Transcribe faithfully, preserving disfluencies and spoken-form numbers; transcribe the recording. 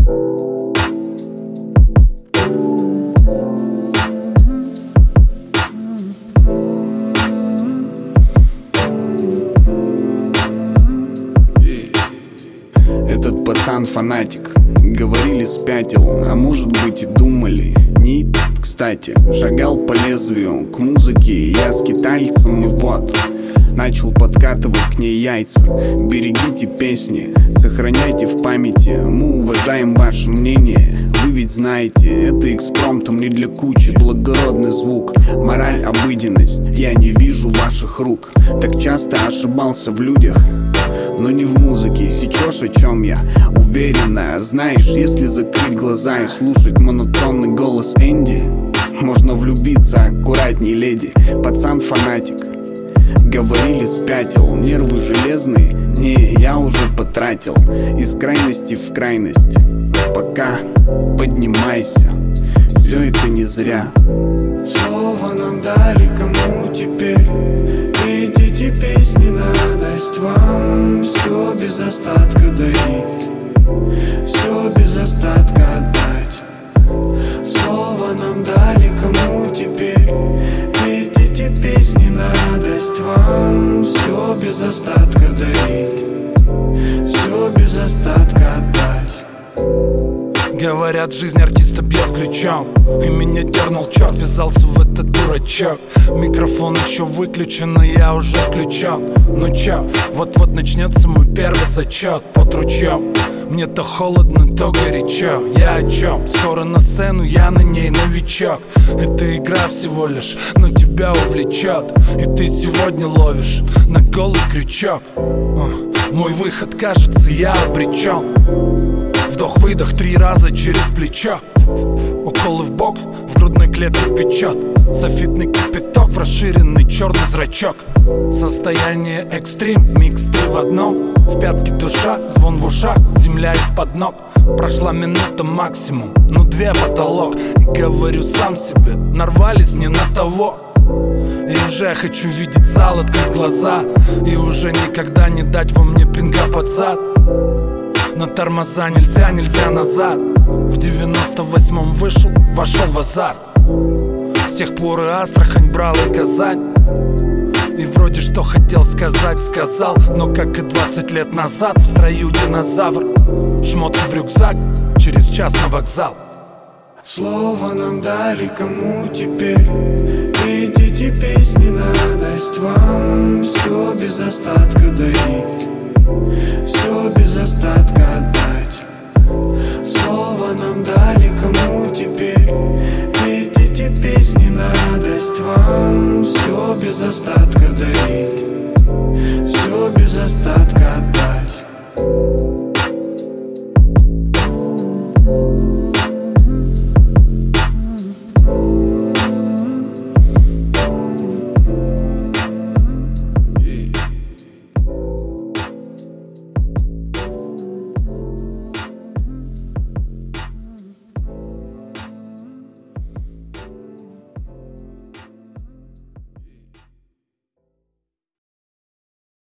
Этот пацан фанатик, говорили спятил, а может быть и думали. Не кстати, шагал по лезвию к музыке я скитальцем, и вот начал подкатывать к ней яйца. Берегите песни, сохраняйте в памяти, мы уважаем ваше мнение. Вы ведь знаете, это экспромтом не для кучи, благородный звук, мораль, обыденность. Я не вижу ваших рук, так часто ошибался в людях, но не в музыке. Сечешь, о чем я уверена. Знаешь, если закрыть глаза и слушать монотонный голос Энди, можно влюбиться, аккуратней, леди. Пацан фанатик, говорили спятил, нервы железные, не, я уже потратил. Из крайности в крайность, пока поднимайся, все это не зря. Слово нам дали, кому теперь? Пейте песни на радость вам, все без остатка дарить, все без остатка отдать. Слово нам дали, кому теперь? Пейте песни на радость вам, все без остатка дарить, все без остатка отдать. Говорят, жизнь артиста бьет ключом, и меня дернул черт, ввязался в этот дурачок. Микрофон еще выключен, но я уже включен. Ну чё, вот-вот начнется мой первый зачет под ручьем. Мне то холодно, то горячо. Я о чем? Скоро на сцену, я на ней новичок. Это игра всего лишь, но тебя увлечет, и ты сегодня ловишь на голый крючок. Мой выход, кажется, я обречен. Вдох-выдох три раза через плечо. Уколы в бок, в грудной клетке печет. Софитный кипяток в расширенный черный зрачок. Состояние экстрим, микс три в одном. В пятке душа, звон в ушах, земля из-под ног. Прошла минута максимум, ну две потолок. И говорю сам себе, нарвались не на того. И уже хочу видеть зал, открыть глаза, и уже никогда не дать во мне пинка под зад. На тормоза нельзя, нельзя назад. В девяносто восьмом вышел, вошел в азарт. С тех пор и Астрахань брал, и Казань. И вроде что хотел сказать, сказал. Но как и двадцать лет назад, в строю динозавр. Шмотки в рюкзак, через час на вокзал. Слово нам дали, кому теперь? Пейте песни на радость вам, все без остатка дарить, все без остатка отдать. Слово нам дали, кому теперь? Пейте песни на радость вам, все без остатка